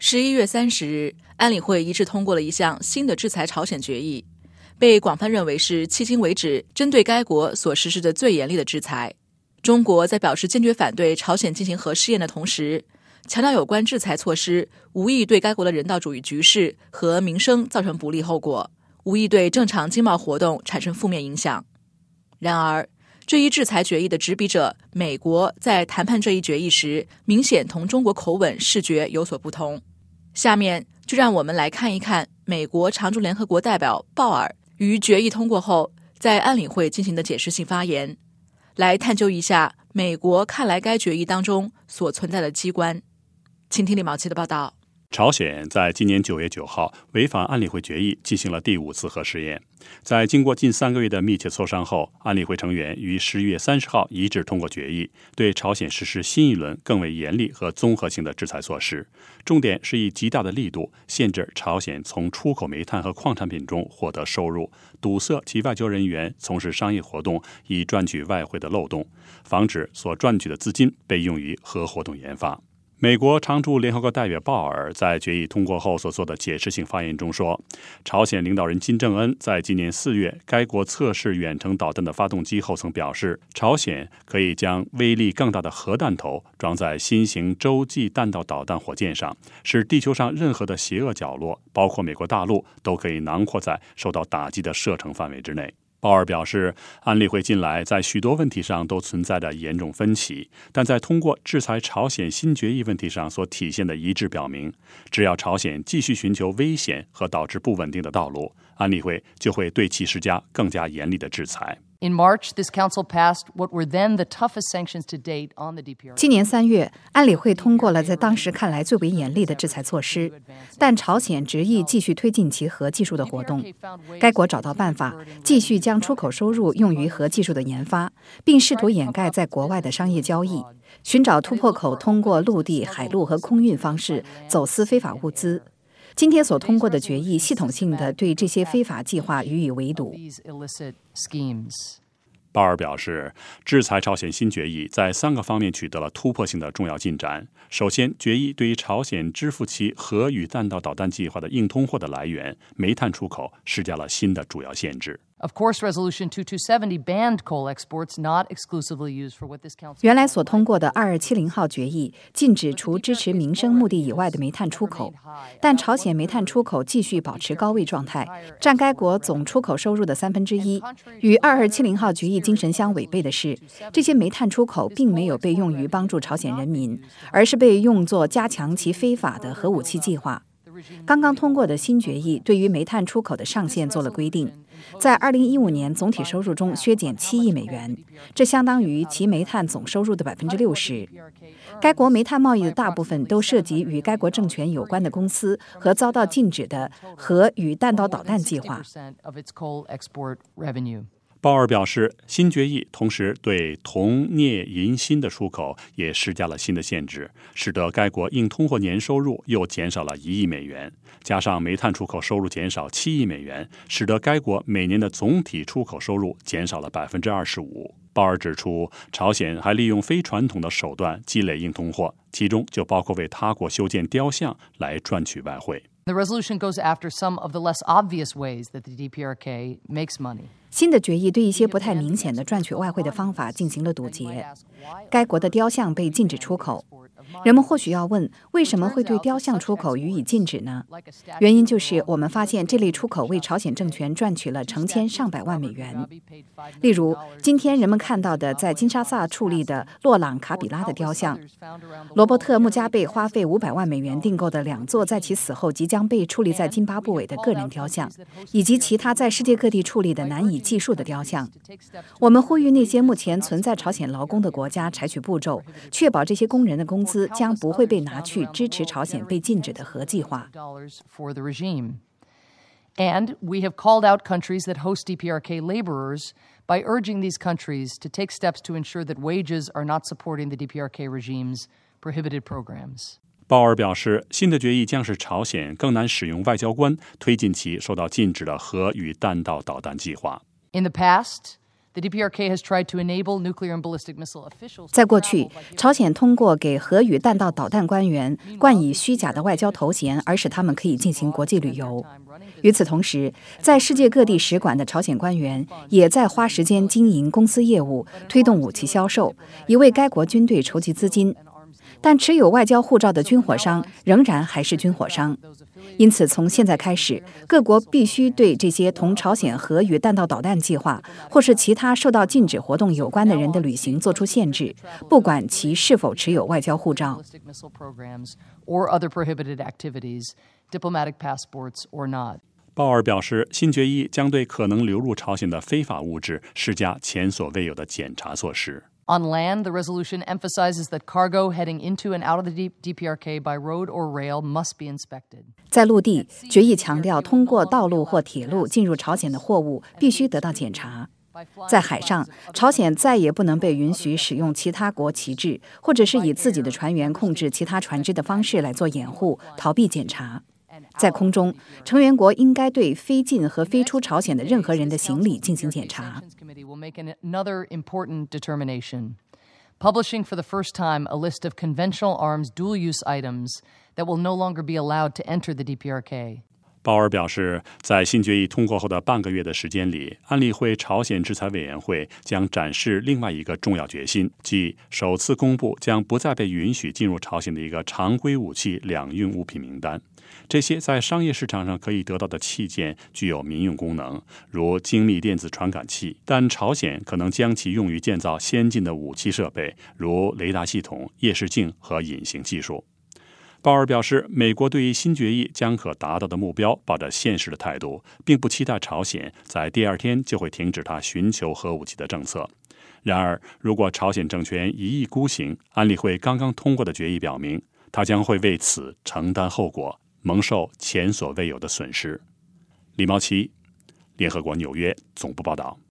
11月30日，安理会一致通过了一项新的制裁朝鲜决议，被广泛认为是迄今为止针对该国所实施的最严厉的制裁。中国在表示坚决反对朝鲜进行核试验的同时，强调有关制裁措施无意对该国的人道主义局势和民生造成不利后果，无意对正常经贸活动产生负面影响。然而，这一制裁决议的执笔者美国在谈判这一决议时，明显同中国口吻视觉有所不同。下面就让我们来看一看美国常驻联合国代表鲍尔于决议通过后在安理会进行的解释性发言，来探究一下美国看来该决议当中所存在的机关。请听李毛奇的报道。 朝鲜在今年9月9号违反安理会决议进行了第5次核试验。在经过近3个月的密切磋商后，安理会成员于11月30号一致通过决议，对朝鲜实施新一轮更为严厉和综合性的制裁措施。重点是以极大的力度限制朝鲜从出口煤炭和矿产品中获得收入，堵塞其外交人员从事商业活动以赚取外汇的漏洞，防止所赚取的资金被用于核活动研发。美国常驻联合国代表鲍尔在决议通过后所做的解释性发言中说，朝鲜领导人金正恩在今年4月该国测试远程导弹的发动机后曾表示，朝鲜可以将威力更大的核弹头装在新型洲际弹道导弹火箭上，使地球上任何的邪恶角落，包括美国大陆，都可以囊括在受到打击的射程范围之内。鲍尔表示，安理会近来在许多问题上都存在着严重分歧，但在通过制裁朝鲜新决议问题上所体现的一致表明，只要朝鲜继续寻求危险和导致不稳定的道路，安理会就会对其施加更加严厉的制裁。 In March, this council passed what were then the toughest sanctions to date on the DPRK. 今年3月，安理会通过了在当时看来最为严厉的制裁措施，但朝鲜执意继续推进其核技术的活动。该国找到办法，继续将出口收入用于核技术的研发，并试图掩盖在国外的商业交易，寻找突破口，通过陆地、海陆和空运方式走私非法物资。今天所通过的决议系统性地对这些非法计划予以围堵。 鲍尔表示，制裁朝鲜新决议在3个方面取得了突破性的重要进展。首先，决议对于朝鲜支付其核与弹道导弹计划的硬通货的来源煤炭出口施加了新的主要限制。 Of course, Resolution 2270 banned coal exports not exclusively used for what this council. 原来所通过的2270号决议禁止除支持民生目的以外的煤炭出口，但朝鲜煤炭出口继续保持高位状态，占该国总出口收入的1/3。与2270号决议精神相违背的是，这些煤炭出口并没有被用于帮助朝鲜人民，而是被用作加强其非法的核武器计划。刚刚通过的新决议对于煤炭出口的上限做了规定，在2015年总体收入中削减7亿美元，这相当于其煤炭总收入的60%。该国煤炭贸易的大部分都涉及与该国政权有关的公司和遭到禁止的核与弹道导弹计划。 鲍尔表示，新决议同时对铜、镍、银、锌的出口也施加了新的限制，使得该国硬通货年收入又减少了1亿美元，加上煤炭出口收入减少7亿美元，使得该国每年的总体出口收入减少了25%。鲍尔指出，朝鲜还利用非传统的手段积累硬通货，其中就包括为他国修建雕像来赚取外汇。 The resolution goes after some of the less obvious ways that the DPRK makes money. 新的决议对一些不太明显的赚取外汇的方法进行了堵截。该国的雕像被禁止出口。人们或许要问，为什么会对雕像出口予以禁止呢？原因就是我们发现这类出口为朝鲜政权赚取了成千上百万美元。例如，今天人们看到的在金沙萨矗立的洛朗·卡比拉的雕像，罗伯特·穆加贝花费500万美元订购的2座在其死后即将被矗立在津巴布韦的个人雕像，以及其他在世界各地矗立的难以计数的雕像。我们呼吁那些目前存在朝鲜劳工的国家采取步骤，确保这些工人的工资将不会被拿去支持朝鲜被禁止的核计划。 And we have called out countries that host DPRK laborers by urging these countries to take steps to ensure that wages are not supporting the DPRK regime's prohibited programs. 鲍尔表示，新的决议将使朝鲜更难使用外交官推进其受到禁止的核与弹道导弹计划。 In the past, 在过去，朝鲜通过给核与弹道导弹官员冠以虚假的外交头衔，而使他们可以进行国际旅游。与此同时，在世界各地使馆的朝鲜官员也在花时间经营公司业务，推动武器销售，以为该国军队筹集资金。但持有外交护照的军火商仍然还是军火商。因此，从现在开始，各国必须对这些同朝鲜核与弹道导弹计划或是其他受到禁止活动有关的人的旅行做出限制，不管其是否持有外交护照。 鲍尔表示，新决议将对可能流入朝鲜的非法物质施加前所未有的检查措施。 On land, the resolution emphasizes that cargo heading into and out of the DPRK by road or rail must be inspected. 在陆地，决议强调通过道路或铁路进入朝鲜的货物必须得到检查。在海上，朝鲜再也不能被允许使用其他国旗帜，或者是以自己的船员控制其他船只的方式来做掩护，逃避检查。在空中，成员国应该对飞进和飞出朝鲜的任何人的行李进行检查。 Publishing for the first time a list of conventional arms dual-use items that will no longer be allowed to enter the DPRK. 鲍尔表示，在新决议通过后的半个月的时间里，安理会朝鲜制裁委员会将展示另外一个重要决心，即首次公布将不再被允许进入朝鲜的一个常规武器两用物品名单。这些在商业市场上可以得到的器件具有民用功能，如精密电子传感器，但朝鲜可能将其用于建造先进的武器设备，如雷达系统、夜视镜和隐形技术。鲍尔表示，美国对于新决议将可达到的目标抱着现实的态度，并不期待朝鲜在第二天就会停止他寻求核武器的政策。然而，如果朝鲜政权一意孤行，安理会刚刚通过的决议表明，他将会为此承担后果，蒙受前所未有的损失。李茂奇，联合国纽约总部报道。